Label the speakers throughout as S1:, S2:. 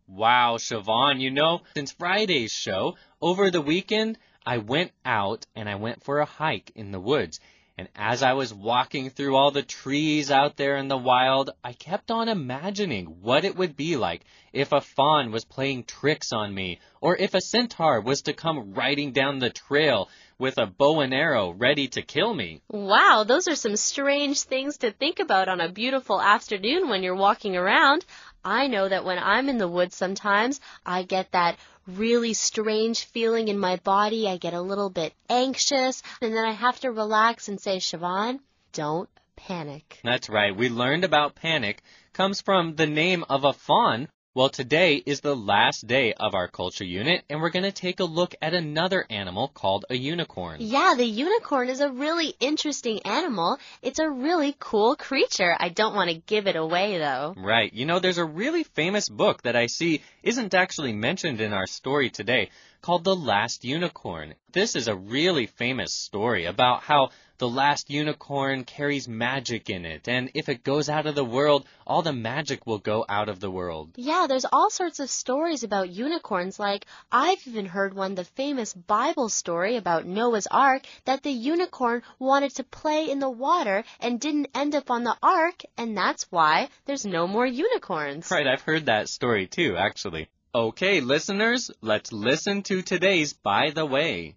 S1: Wow, Siobhan, since Friday's show, over the weekend, I went out and I went for a hike in the woods. And as I was walking through all the trees out there in the wild, I kept on imagining what it would be like if a fawn was playing tricks on me, or if a centaur was to come riding down the trail with a bow and arrow ready to kill me.
S2: Wow, those are some strange things to think about on a beautiful afternoon when you're walking around. I know that when I'm in the woods sometimes, I get that really strange feeling in my body. I get a little bit anxious, and then I have to relax and say, Siobhan, don't panic.
S1: That's right. We learned about panic comes from the name of a fawn. Well, today is the last day of our culture unit, and we're going to take a look at another animal called a unicorn.
S2: Yeah, the unicorn is a really interesting animal. It's a really cool creature. I don't want to give it away, though.
S1: Right. There's a really famous book that I see isn't actually mentioned in our story today called The Last Unicorn. This is a really famous story about how the last unicorn carries magic in it, and if it goes out of the world, all the magic will go out of the world.
S2: Yeah, there's all sorts of stories about unicorns, like I've even heard the famous Bible story about Noah's Ark, that the unicorn wanted to play in the water and didn't end up on the ark, and that's why there's no more unicorns.
S1: Right, I've heard that story too, actually. Okay, listeners, let's listen to today's By the Way.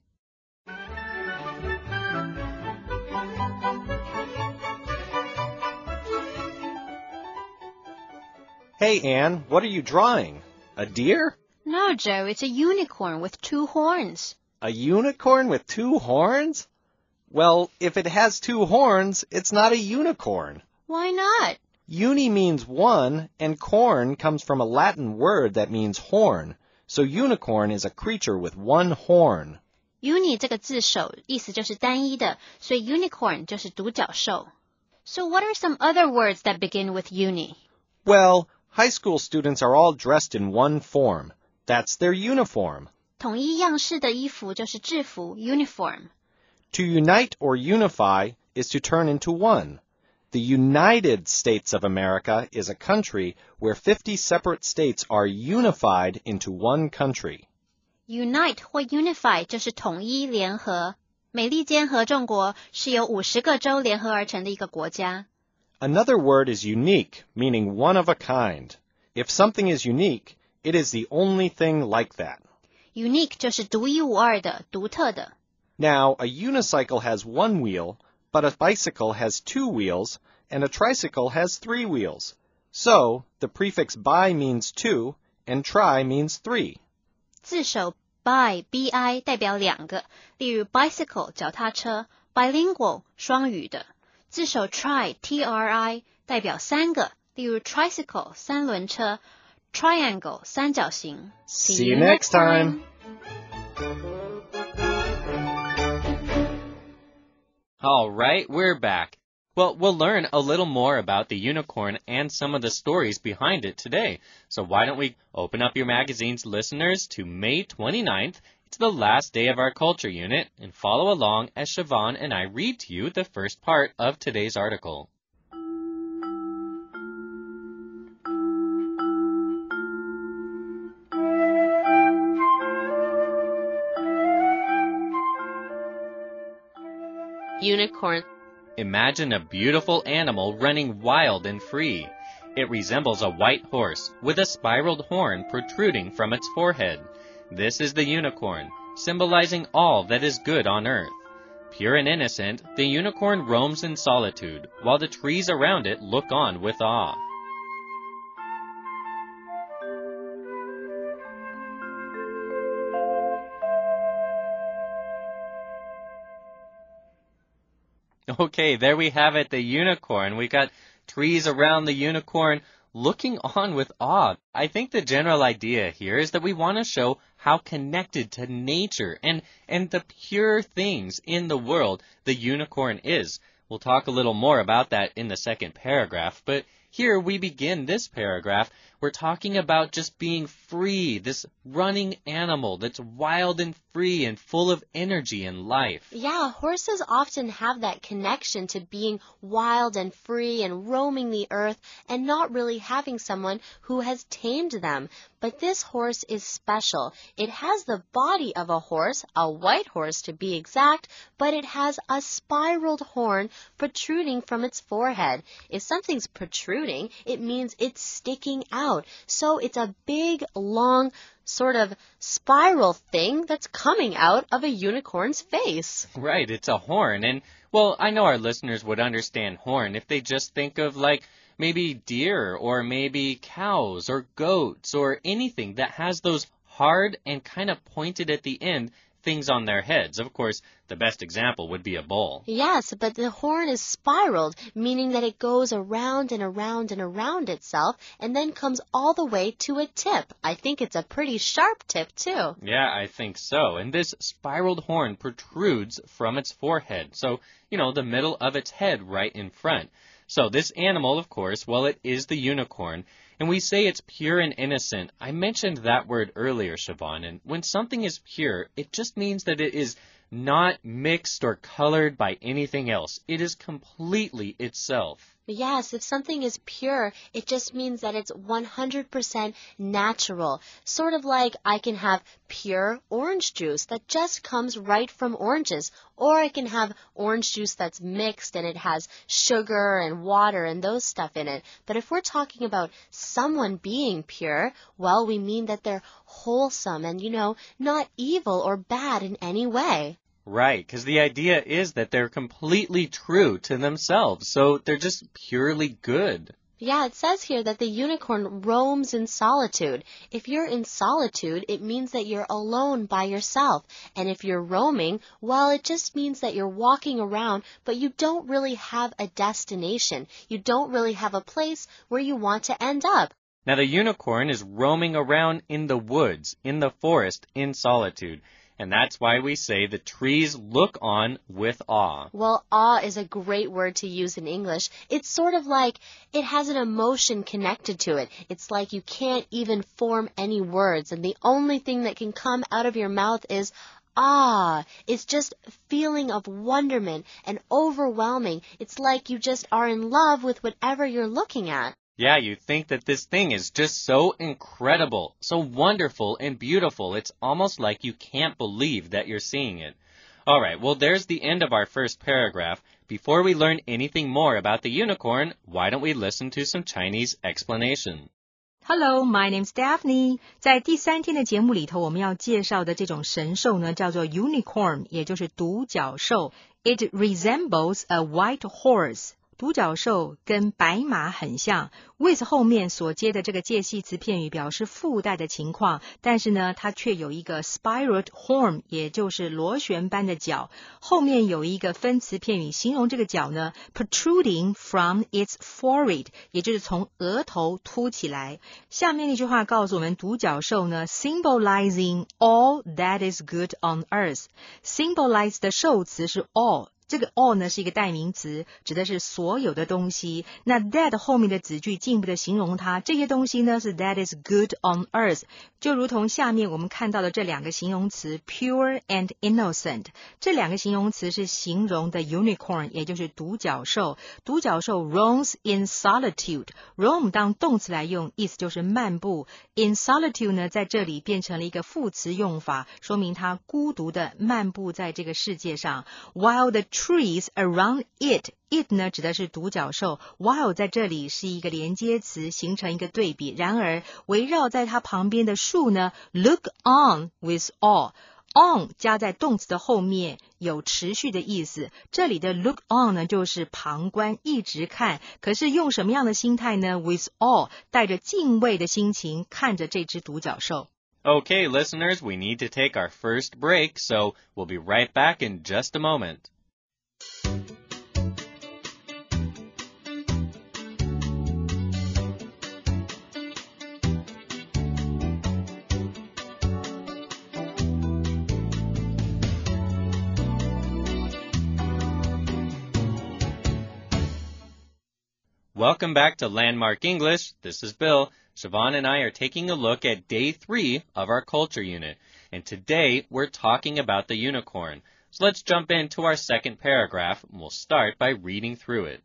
S3: Hey, Anne, what are you drawing? A deer?
S4: No, Joe, it's a unicorn with 2 horns.
S3: A unicorn with 2 horns? Well, if it has 2 horns, it's not a unicorn.
S4: Why not?
S3: Uni means one, and corn comes from a Latin word that means horn. So unicorn is a creature with 1 horn.
S4: Uni 这个字首意思就是单一的，所以 unicorn 就是独角兽。So what are some other words that begin with uni?
S3: Well, high school students are all dressed in one form. That's their uniform.
S4: 统一样式的衣服就是制服 uniform.
S3: To unite or unify is to turn into one. The United States of America is a country where 50 separate states are unified into one country.
S4: Unite 或 unify 就是统一联合。美利坚合众国是由50个州联合而成的一个国家。
S3: Another word is unique, meaning one of a kind. If something is unique, it is the only thing like that.
S4: Unique 就是独一无二的、独特的。
S3: Now, a unicycle has 1 wheel, but a bicycle has 2 wheels, and a tricycle has 3 wheels. So, the prefix bi means 2, and tri means 3.
S4: 字首 bi, bi 代表2个，例如 bicycle 脚踏车 bilingual 双语的。字首 tri, tri 代表3个，例如 tricycle 3轮车 triangle 三角形。
S3: See you next time!
S1: All right, we're back. Well, we'll learn a little more about the unicorn and some of the stories behind it today. So why don't we open up your magazines, listeners, to May 29th. It's the last day of our culture unit, and follow along as Siobhan and I read to you the first part of today's article.
S2: Unicorn.
S1: Imagine a beautiful animal running wild and free. It resembles a white horse with a spiraled horn protruding from its forehead. This is the unicorn, symbolizing all that is good on earth. Pure and innocent, the unicorn roams in solitude, while the trees around it look on with awe. Okay, there we have it, the unicorn. We got trees around the unicorn looking on with awe. I think the general idea here is that we want to show how connected to nature and the pure things in the world the unicorn is. We'll talk a little more about that in the second paragraph, but here we begin this paragraph. We're talking about just being free, this running animal that's wild and free and full of energy and life.
S2: Yeah, horses often have that connection to being wild and free and roaming the earth and not really having someone who has tamed them. But this horse is special. It has the body of a horse, a white horse to be exact, but it has a spiraled horn protruding from its forehead. If something's protruding, it means it's sticking out. So it's a big, long, sort of spiral thing that's coming out of a unicorn's face.
S1: Right, it's a horn. And, well, I know our listeners would understand horn if they just think of, like, maybe deer or maybe cows or goats or anything that has those hard and kind of pointed at the end things on their heads. Of course, the best example would be a bull.
S2: Yes, but the horn is spiraled, meaning that it goes around and around and around itself and then comes all the way to a tip. I think it's a pretty sharp tip, too.
S1: Yeah, I think so. And this spiraled horn protrudes from its forehead. So, the middle of its head right in front. So this animal, of course, well, it is the unicorn. And we say it's pure and innocent. I mentioned that word earlier, Siobhan. And when something is pure, it just means that it is not mixed or colored by anything else. It is completely itself.
S2: Yes, if something is pure, it just means that it's 100% natural. Sort of like I can have pure orange juice that just comes right from oranges. Or I can have orange juice that's mixed and it has sugar and water and those stuff in it. But if we're talking about someone being pure, well, we mean that they're wholesome and, not evil or bad in any way.
S1: Right, because the idea is that they're completely true to themselves, so they're just purely good.
S2: Yeah, it says here that the unicorn roams in solitude. If you're in solitude, it means that you're alone by yourself. And if you're roaming, well, it just means that you're walking around, but you don't really have a destination. You don't really have a place where you want to end up.
S1: Now, the unicorn is roaming around in the woods, in the forest, in solitude. And that's why we say the trees look on with awe.
S2: Well, awe is a great word to use in English. It's sort of like it has an emotion connected to it. It's like you can't even form any words, and the only thing that can come out of your mouth is ah. It's just a feeling of wonderment and overwhelming. It's like you just are in love with whatever you're looking at.
S1: Yeah, you think that this thing is just so incredible, so wonderful and beautiful. It's almost like you can't believe that you're seeing it. All right, well, there's the end of our first paragraph. Before we learn anything more about the unicorn, why don't we listen to some Chinese explanation?
S5: Hello, my name's Daphne. 在第3天的节目里头，我们要介绍的这种神兽呢，叫做 unicorn， 也就是独角兽。It resembles a white horse. 独角兽跟白马很像 with 后面所接的这个介系词片语表示附带的情况，但是呢它却有一个 spiraled horn， 也就是螺旋般的角，后面有一个分词片语形容这个角呢 protruding from its forehead， 也就是从额头凸起来。下面那句话告诉我们独角兽呢 symbolizing all that is good on earth。 symbolize 的受词是 all，这个 all 呢是一个代名词，指的是所有的东西。那 that 后面的子句进一步的形容它，这些东西呢是 that is good on earth， 就如同下面我们看到的这两个形容词 pure and innocent， 这两个形容词是形容的 unicorn， 也就是独角兽。独角兽 roams in solitude， roam 当动词来用，意思就是漫步。in solitude 呢在这里变成了一个副词用法，说明它孤独的漫步在这个世界上。while the trees around it 呢指的是独角兽 while 在这里是一个连接词，形成一个对比。然而围绕在它旁边的树呢 look on with awe， on 加在动词的后面有持续的意思，这里的 look on 呢就是旁观一直看，可是用什么样的心态呢 with awe 带着敬畏的心情看着这只独角兽。
S1: Okay, listeners, we need to take our first break, so we'll be right back in just a moment. Welcome back to Landmark English. This is Bill. Siobhan and I are taking a look at day 3 of our culture unit. And today we're talking about the unicorn. So let's jump into our second paragraph, and we'll start by reading through it.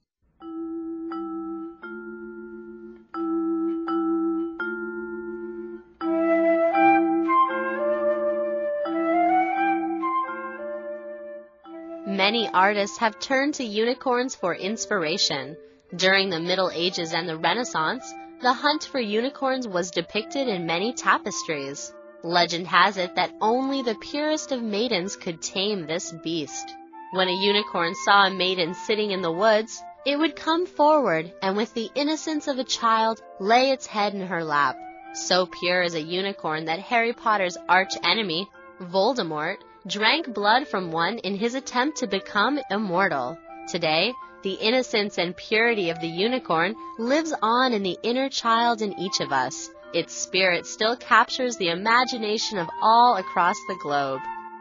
S2: Many artists have turned to unicorns for inspiration. During the Middle Ages and the Renaissance, the hunt for unicorns was depicted in many tapestries. Legend has it that only the purest of maidens could tame this beast. When a unicorn saw a maiden sitting in the woods, it would come forward and with the innocence of a child lay its head in her lap. So pure is a unicorn that Harry Potter's arch-enemy, Voldemort, drank blood from one in his attempt to become immortal. Today, the innocence and purity of the unicorn lives on in the inner child in each of us. Its spirit still captures the imagination of all across the globe.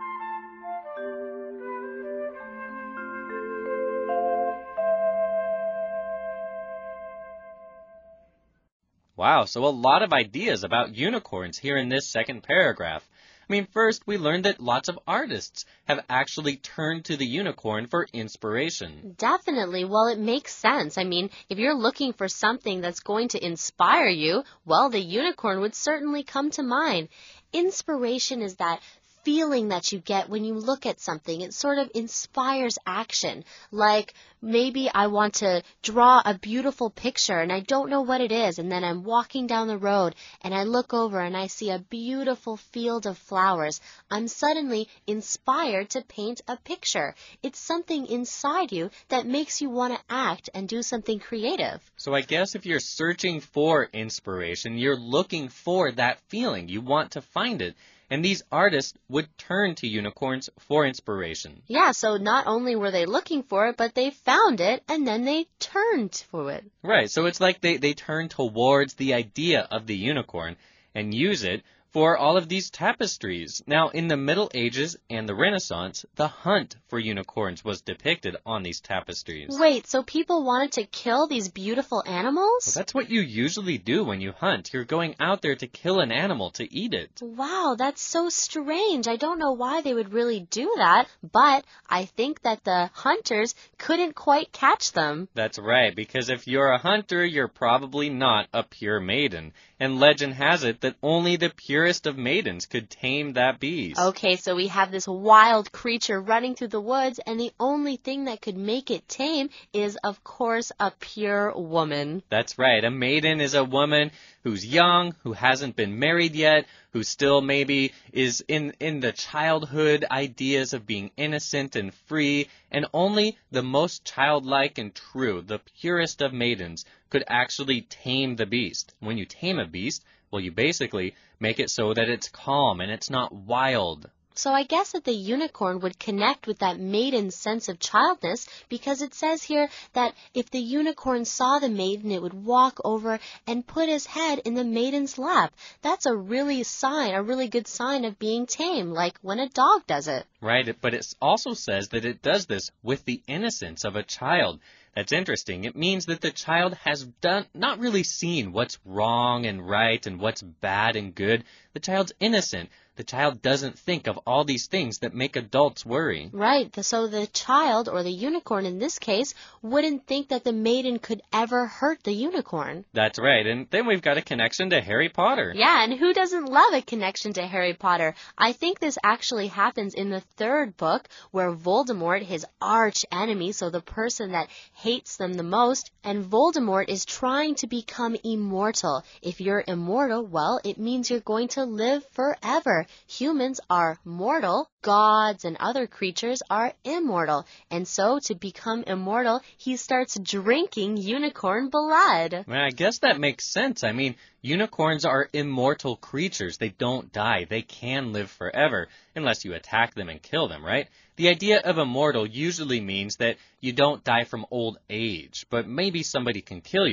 S1: Wow, so a lot of ideas about unicorns here in this second paragraph. I mean, first, we learned that lots of artists have actually turned to the unicorn for inspiration.
S2: Definitely. Well, it makes sense. I mean, if you're looking for something that's going to inspire you, well, the unicorn would certainly come to mind. Inspiration is that feeling that you get when you look at something. It sort of inspires action. Like maybe I want to draw a beautiful picture and I don't know what it is, and then I'm walking down the road and I look over and I see a beautiful field of flowers. I'm suddenly inspired to paint a picture. It's something inside you that makes you want to act and do something creative.
S1: So I guess if you're searching for inspiration, you're looking for that feeling. You want to find it. And these artists would turn to unicorns for inspiration.
S2: Yeah, so not only were they looking for it, but they found it, and then they turned for it.
S1: Right, so it's like they turn towards the idea of the unicorn and use it for all of these tapestries. Now, in the Middle Ages and the Renaissance, the hunt for unicorns was depicted on these tapestries.
S2: Wait, so people wanted to kill these beautiful animals?
S1: Well, that's what you usually do when you hunt. You're going out there to kill an animal, to eat it.
S2: Wow, that's so strange. I don't know why they would really do that, but I think that the hunters couldn't quite catch them.
S1: That's right, because if you're a hunter, you're probably not a pure maiden. And legend has it that only the purest of maidens could tame that beast.
S2: Okay, so we have this wild creature running through the woods, and the only thing that could make it tame is, of course, a pure woman.
S1: That's right. A maiden is a woman who's young, who hasn't been married yet, who still maybe is in the childhood ideas of being innocent and free, and only the most childlike and true, the purest of maidens, could actually tame the beast. When you tame a beast, well, you basically make it so that it's calm and it's not wild.
S2: So I guess that the unicorn would connect with that maiden's sense of childness, because it says here that if the unicorn saw the maiden, it would walk over and put his head in the maiden's lap. That's a really good sign of being tame, like when a dog does it.
S1: Right, but it also says that it does this with the innocence of a child. That's interesting. It means that the child has not really seen what's wrong and right and what's bad and good. The child's innocent. The child doesn't think of all these things that make adults worry.
S2: Right, so the child, or the unicorn in this case, wouldn't think that the maiden could ever hurt the unicorn.
S1: That's right, and then we've got a connection to Harry Potter.
S2: Yeah, and who doesn't love a connection to Harry Potter? I think this actually happens in the third book, where Voldemort, his arch enemy, so the person that hates them the most, and Voldemort is trying to become immortal. If you're immortal, well, it means you're going to live forever. Humans are mortal, gods and other creatures are immortal, and so to become immortal, he starts drinking unicorn blood.
S1: Well, I guess that makes sense. I mean, unicorns are immortal creatures. They don't die. They can live forever, unless you attack them and kill them, right? The idea of immortal usually means that you don't die from old age, but maybe somebody can kill you.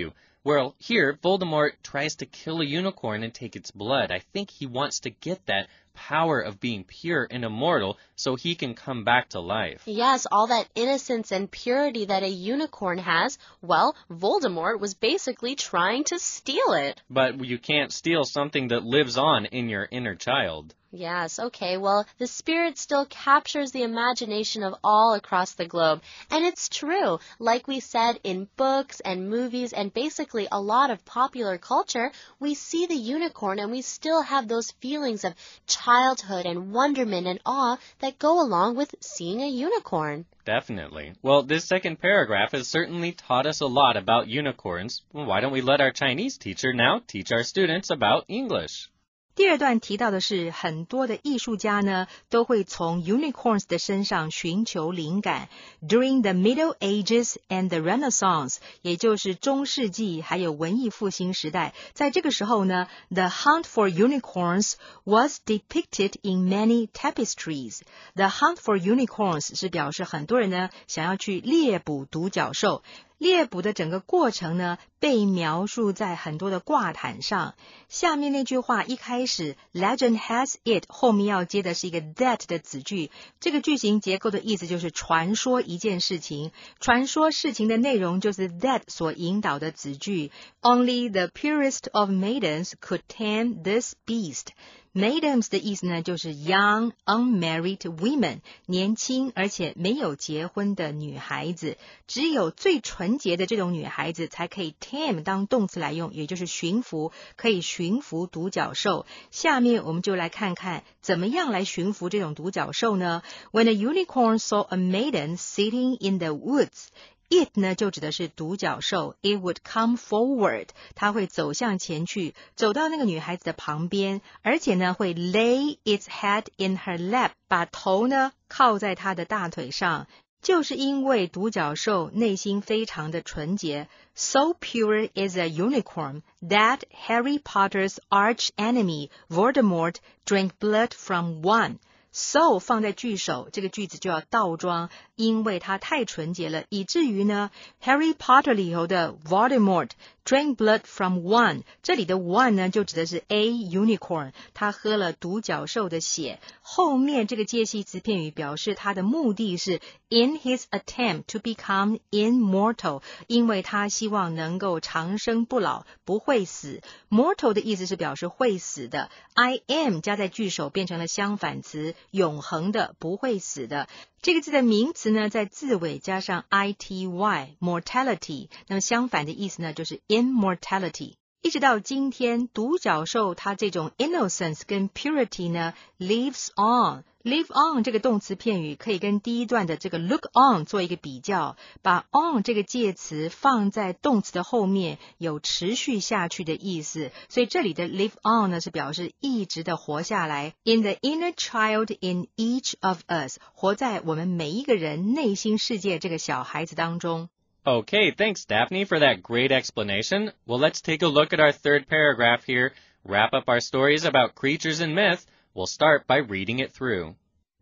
S1: Well, here, Voldemort tries to kill a unicorn and take its blood. I think he wants to get that power of being pure and immortal so he can come back to life.
S2: Yes, all that innocence and purity that a unicorn has, well, Voldemort was basically trying to steal it.
S1: But you can't steal something that lives on in your inner child.
S2: Yes, okay, well, the spirit still captures the imagination of all across the globe. And it's true, like we said, in books and movies and basically a lot of popular culture, we see the unicorn and we still have those feelings of childhood and wonderment and awe that go along with seeing a unicorn.
S1: Definitely. Well, this second paragraph has certainly taught us a lot about unicorns. Well, why don't we let our Chinese teacher now teach our students about English?
S5: 第二段提到的是，很多的艺术家呢，都会从 unicorns 的身上寻求灵感。During the Middle Ages and the Renaissance， 也就是中世纪还有文艺复兴时代，在这个时候呢 ，the hunt for unicorns was depicted in many tapestries. The hunt for unicorns 是表示很多人呢想要去猎捕独角兽。猎捕的整个过程呢，被描述在很多的挂毯上。下面那句话一开始 legend has it， 后面要接的是一个 that 的子句。这个句型结构的意思就是传说一件事情，传说事情的内容就是 that 所引导的子句。Only the purest of maidens could tame this beast.Maidens 的意思呢，就是 young, unmarried women， 年轻而且没有结婚的女孩子。只有最纯洁的这种女孩子才可以 tame 当动词来用，也就是驯服，可以驯服独角兽。下面我们就来看看怎么样来驯服这种独角兽呢？ When a unicorn saw a maiden sitting in the woods,It 呢就指的是独角兽 It would come forward 它会走向前去走到那个女孩子的旁边而且呢会 lay its head in her lap 把头呢靠在她的大腿上就是因为独角兽内心非常的纯洁 So pure is a unicorn that Harry Potter's arch enemy Voldemort drank blood from one.So 放在句首，这个句子就要倒装，因为它太纯洁了，以至于呢 Harry Potter 里头的 Voldemort drank blood from one， 这里的 one 呢就指的是 a unicorn， 他喝了独角兽的血。后面这个介系词片语表示他的目的是 in his attempt to become immortal， 因为他希望能够长生不老，不会死。Mortal 的意思是表示会死的 I am 加在句首变成了相反词永恒的不会死的这个字的名词呢在字尾加上 ity mortality 那么相反的意思呢就是 immortality 一直到今天独角兽它这种 innocence 跟 purity 呢 lives on Live on 这个动词片语可以跟第一段的这个 look on 做一个比较，把 on 这个介词放在动词的后面，有持续下去的意思。所以这里的 live on 呢是表示一直的活下来。In the inner child in each of us， 活在我们每一个人内心世界这个小孩子当中。
S1: Okay, thanks Daphne for that great explanation. Well, let's take a look at our third paragraph here. Wrap up our stories about creatures and myth.We'll start by reading it through.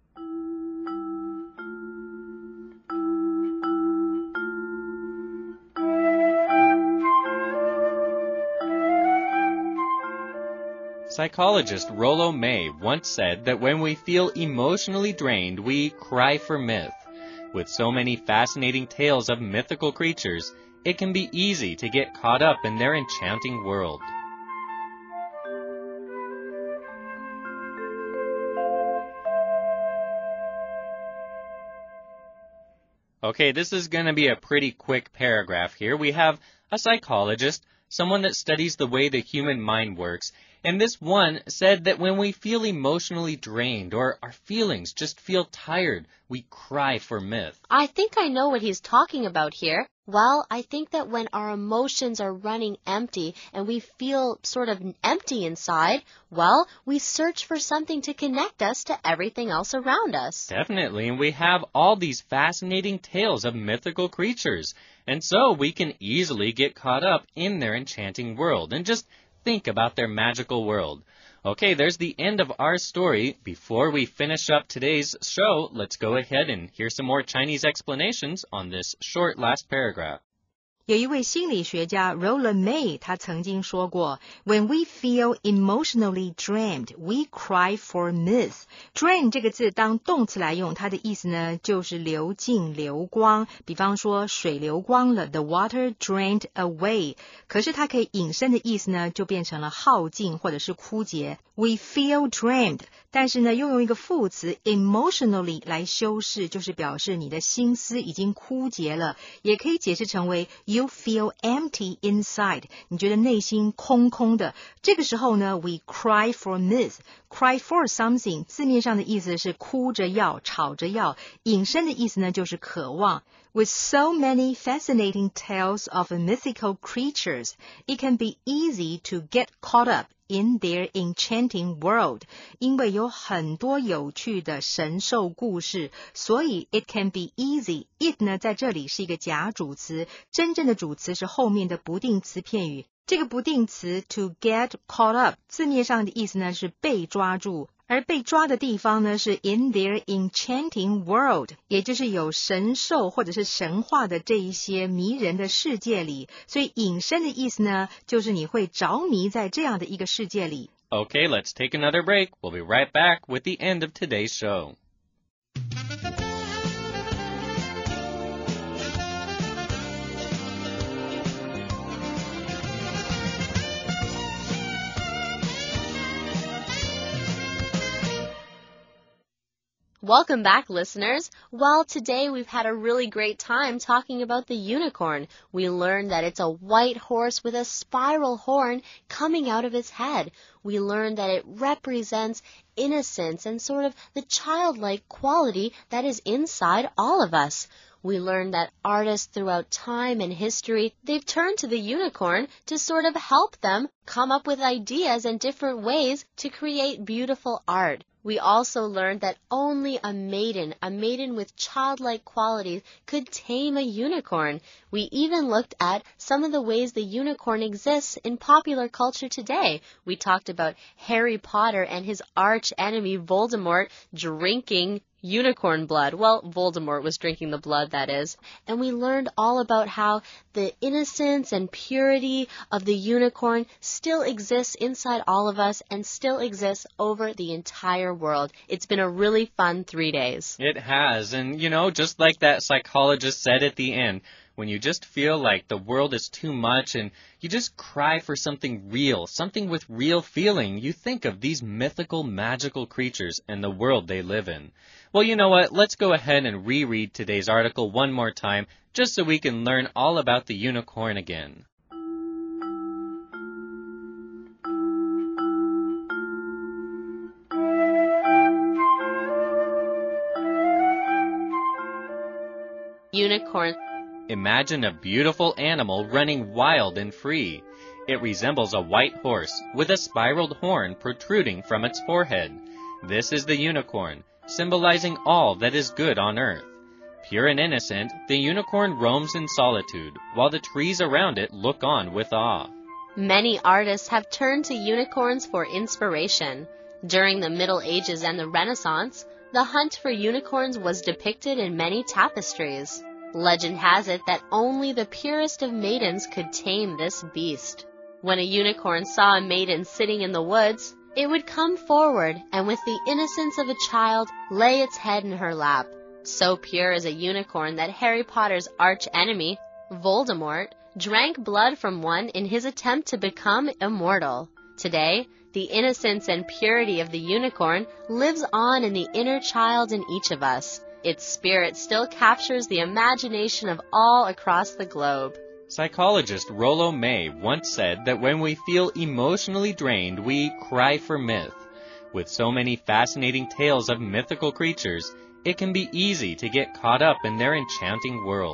S1: Psychologist Rollo May once said that when we feel emotionally drained, we cry for myth. With so many fascinating tales of mythical creatures, it can be easy to get caught up in their enchanting world.Okay, this is going to be a pretty quick paragraph here. We have a psychologist, someone that studies the way the human mind works, and this one said that when we feel emotionally drained or our feelings just feel tired, we cry for myth.
S2: I think I know what he's talking about here. Well, I think that when our emotions are running empty and we feel sort of empty inside, well, we search for something to connect us to everything else around us.
S1: Definitely, and we have all these fascinating tales of mythical creatures, and so we can easily get caught up in their enchanting world and just think about their magical world. Okay, there's the end of our story. Before we finish up today's show, let's go ahead and hear some more Chinese explanations on this short last paragraph.
S5: 有一位心理学家 Roland May 他曾经说过 When we feel emotionally drained, we cry for myth. Drain 这个字当动词来用，它的意思呢就是流尽流光，比方说水流光了 The water drained away. 可是它可以引申的意思呢就变成了耗尽或者是枯竭。We feel drained, 但是呢又用一个副词 emotionally 来修饰，就是表示你的心思已经枯竭了，也可以解释成为You feel empty inside. 你觉得内心空空的。这个时候呢 we cry for myth. Cry for something 字面上的意思是哭着要，吵着要，引申的意思呢就是渴望。With so many fascinating tales of mythical creatures, it can be easy to get caught up in their enchanting world. 因为有很多有趣的神兽故事，所以 it can be easy. It 呢在这里是一个假主词，真正的主词是后面的不定词片语。这个不定词 to get caught up 字面上的意思呢是被抓住，而被抓的地方呢是 in their enchanting world, 也就是有神兽或者是神话的这一些迷人的世界里，所以引申的意思呢就是你会着迷在这样的一个世界里。
S1: Okay, let's take another break. We'll be right back with the end of today's show.
S2: Welcome back, listeners. Well, today we've had a really great time talking about the unicorn. We learned that it's a white horse with a spiral horn coming out of its head. We learned that it represents innocence and sort of the childlike quality that is inside all of us. We learned that artists throughout time and history, they've turned to the unicorn to sort of help them come up with ideas and different ways to create beautiful art. We also learned that only a maiden with childlike qualities, could tame a unicorn. We even looked at some of the ways the unicorn exists in popular culture today. We talked about Harry Potter and his arch enemy Voldemort drinking unicorn blood. Well, Voldemort was drinking the blood, that is. And we learned all about how the innocence and purity of the unicorn still exists inside all of us and still exists over the entire world. It's been a really fun 3 days.
S1: It has. And, you know, just like that psychologist said at the end, when you just feel like the world is too much and you just cry for something real, something with real feeling, you think of these mythical, magical creatures and the world they live in. Well, you know what? Let's go ahead and reread today's article one more time, just so we can learn all about the unicorn again.
S2: Unicorn.
S1: Imagine a beautiful animal running wild and free. It resembles a white horse with a spiraled horn protruding from its forehead. This is the unicorn, symbolizing all that is good on earth. Pure and innocent, the unicorn roams in solitude, while the trees around it look on with awe.
S2: Many artists have turned to unicorns for inspiration. During the Middle Ages and the Renaissance, the hunt for unicorns was depicted in many tapestries. Legend has it that only the purest of maidens could tame this beast. When a unicorn saw a maiden sitting in the woods, it would come forward and with the innocence of a child lay its head in her lap. So pure is a unicorn that Harry Potter's arch enemy, Voldemort, drank blood from one in his attempt to become immortal. Today, the innocence and purity of the unicorn lives on in the inner child in each of us. Its spirit still captures the imagination of all across the globe.
S1: Psychologist Rollo May once said that when we feel emotionally drained, we cry for myth. With so many fascinating tales of mythical creatures, it can be easy to get caught up in their enchanting world.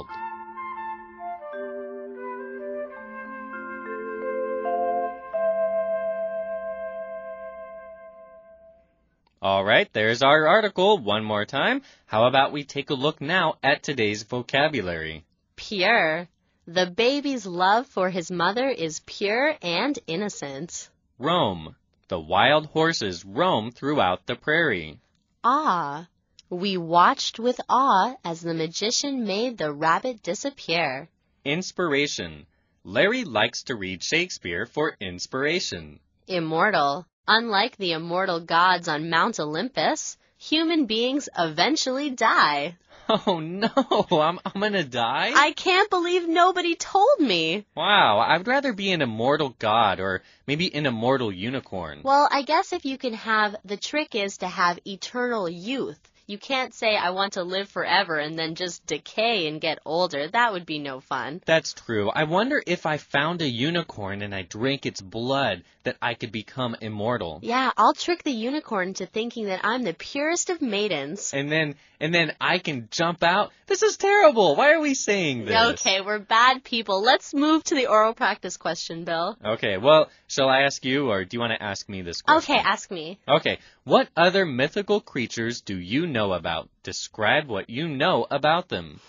S1: All right, there's our article one more time. How about we take a look now at today's vocabulary?
S2: Pure. The baby's love for his mother is pure and innocent.
S1: Roam. The wild horses roam throughout the prairie.
S2: Awe. We watched with awe as the magician made the rabbit disappear.
S1: Inspiration. Larry likes to read Shakespeare for inspiration.
S2: Immortal. Unlike the immortal gods on Mount Olympus, human beings eventually die.
S1: Oh no, I'm gonna die?
S2: I can't believe nobody told me.
S1: Wow, I'd rather be an immortal god or maybe an immortal unicorn.
S2: Well, I guess if you can the trick is to have eternal youth. You can't say I want to live forever and then just decay and get older. That would be no fun.
S1: That's true. I wonder if I found a unicorn and I drank its blood that I could become immortal.
S2: Yeah, I'll trick the unicorn into thinking that I'm the purest of maidens.
S1: And then I can jump out. This is terrible. Why are we saying this?
S2: Okay, we're bad people. Let's move to the oral practice question, Bill.
S1: Okay, well, shall I ask you or do you want to ask me this question?
S2: Okay, ask me.
S1: Okay, what other mythical creatures do you know about? Describe what you know about them.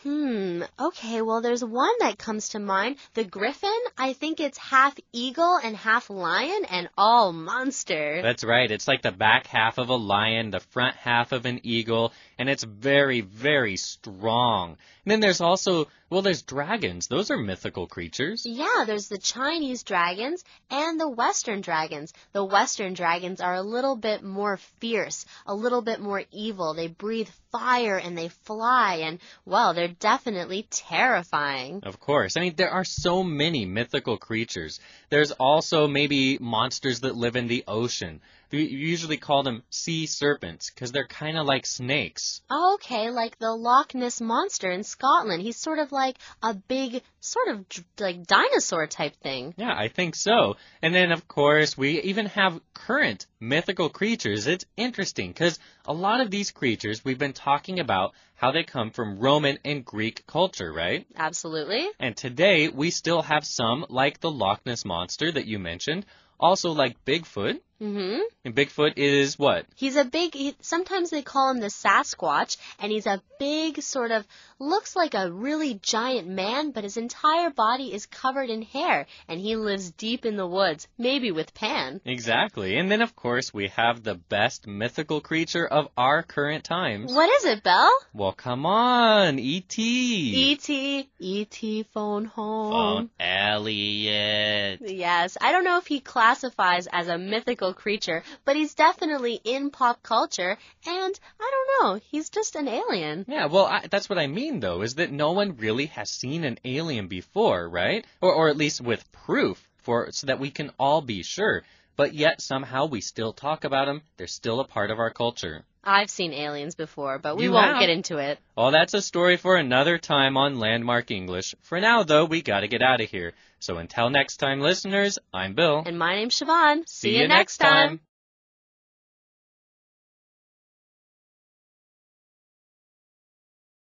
S2: Okay, well, there's one that comes to mind. The griffin, I think it's half eagle and half lion and all monster.
S1: That's right. It's like the back half of a lion, the front half of an eagle, and it's very, very strong. And then there's also, there's dragons. Those are mythical creatures.
S2: Yeah, there's the Chinese dragons and the Western dragons. The Western dragons are a little bit more fierce, a little bit more evil. They breathe fire and they fly and, well, they're definitely terrifying.
S1: Of course. I mean, there are so many mythical creatures. There's also maybe monsters that live in the ocean. You usually call them sea serpents because they're kind of like snakes.
S2: Okay, like the Loch Ness Monster in Scotland. He's sort of like a big, sort of like dinosaur type thing.
S1: Yeah, I think so. And then, of course, we even have current mythical creatures. It's interesting because a lot of these creatures, we've been talking about how they come from Roman and Greek culture, right?
S2: Absolutely.
S1: And today, we still have some like the Loch Ness Monster that you mentioned, also like Bigfoot.
S2: Mm-hmm.
S1: And Bigfoot is what?
S2: He's a sometimes they call him the Sasquatch, and he's a big sort of, looks like a really giant man, but his entire body is covered in hair, and he lives deep in the woods, maybe with Pan.
S1: Exactly. And then, of course, we have the best mythical creature of our current times.
S2: What is it, Belle?
S1: Well, come on, E.T.
S2: E.T. phone home.
S1: Elliot.
S2: Yes, I don't know if he classifies as a mythical creature, but he's definitely in pop culture, and I don't know, he's just an alien.
S1: Yeah, well, that's what I mean, though, is that no one really has seen an alien before, right? Or at least with proof, so that we can all be sure. But yet, somehow, we still talk about them. They're still a part of our culture.
S2: I've seen aliens before, but we won't get into it.
S1: Well, that's a story for another time on Landmark English. For now, though, we gotta get out of here. So until next time, listeners, I'm Bill.
S2: And my name's Siobhan.
S1: See you next time.